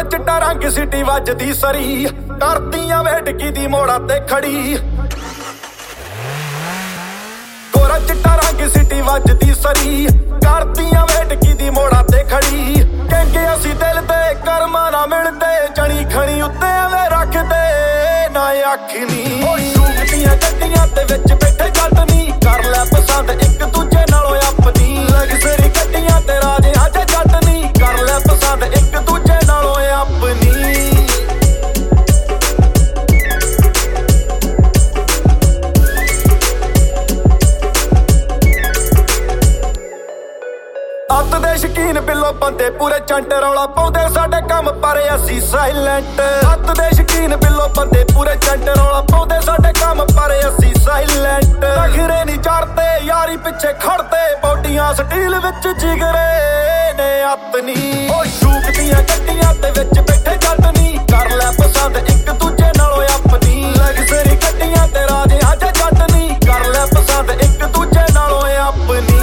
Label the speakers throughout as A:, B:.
A: चिट्टा रंग सिटी वजदी सरी करदियां वेटकी दी मोड़ा ते खड़ी गोरा चिट्टा रंग सिटी वजदी सरी करदियां वेटकी दी मोड़ा ते खड़ी कहंगे असी दिल दे कर्मा ना मिलदे जनी खणी उत्ते एवें रखदे ना अख नी शूकदियां गड्डियां ते विच बैठे जट नी कर लै पसंद एक दूजे नालों अपनी लग्जरी गड्डियां ते राजे अज जट नी कर लै पसंद एक दूजे नालों अपनी ਅੱਤ ਦੇ ਸ਼ਕੀਨ ਬਿੱਲੋ ਬੰਦੇ ਪੂਰੇ ਚੰਟ ਰੌਲਾ ਪਾਉਂਦੇ ਸਾਡੇ ਕੰਮ ਪਰ ਅਸੀਂ ਸਾਇਲੈਂਟ ਅੱਤ ਦੇ ਸ਼ਕੀਨ ਬਿੱਲੋ ਬੰਦੇ ਪੂਰੇ ਚੰਟ ਰੌਲਾ ਪਾਉਂਦੇ ਸਾਡੇ ਕੰਮ ਪਰ ਅਸੀਂ ਸਾਇਲੈਂਟ ਨਖਰੇ ਨਹੀਂ ਚੜਦੇ ਯਾਰੀ ਪਿੱਛੇ ਖੜਦੇ ਬੋਡੀਆਂ ਸਟੀਲ ਵਿੱਚ ਜਿਗਰੇ ਨੇ ਆਪਣੀ ਉਹ ਸ਼ੂਕਦੀਆਂ ਗੱਡੀਆਂ ਤੇ ਵਿੱਚ ਬੈਠੇ ਜੱਟ ਨਹੀਂ ਕਰ ਲੈ ਪਸੰਦ ਇੱਕ ਦੂਜੇ ਨਾਲੋਂ ਆਪਣੀ ਲਗਜ਼ਰੀ ਗੱਡੀਆਂ ਤੇ ਰਾਜੇ ਅੱਜ ਜੱਟ ਨਹੀਂ ਕਰ ਲੈ ਪਸੰਦ ਇੱਕ ਦੂਜੇ ਨਾਲੋਂ ਆਪਣੀ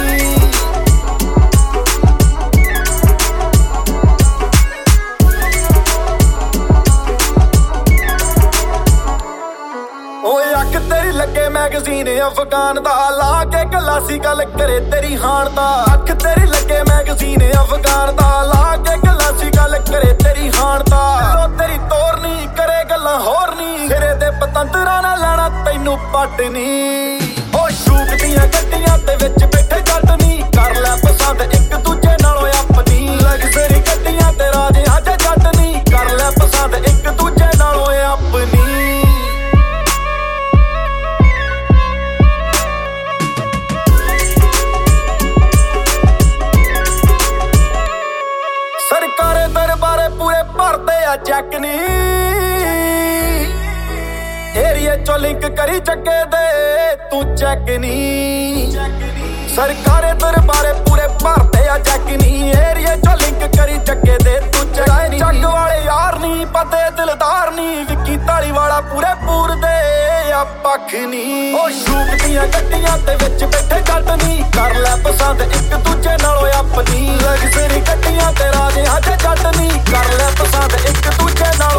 A: तेरी लगे मैगजीन अफगान दा ला के गलासी गल करे तेरी हान दा अख तेरी लगे मैगजीन अफगान दा ला के गलासी गल करे तेरी हान दा तेरी तोर नी करे गल्लां होर नी सिरे दे पतंदरा ना लेना तैनू पट नी ओ शूकदियां गड्डियां ते विच बैठे जट नी कर लै पसंद एक दूजे नालों अपनी लग्जरी गड्डियां ते राजे अज जट नी कर लै पसंद एक दूजे नालों अपनी सरकारे दरबारे पूरे भरदे आ चैक नी एरिए चो लिंक करी चक्के दे तू चैक नी सरकारे दरबारे पूरे भरदे आ चैक नी एरिए चो लिंक करी चक्के दे तू चैक नी जग वाले यार नी पते दिलदार नी विक्की ताली वाला पूरे पूर दे आ पख नी ओ शूकदियां गड्डियां ते विच बैठे जट नी कर लै पसंद एक दूजे नालों अपनी लग्जरी गड्डियां ते राजे अज जट नी कर लै पसंद एक दूजे नालों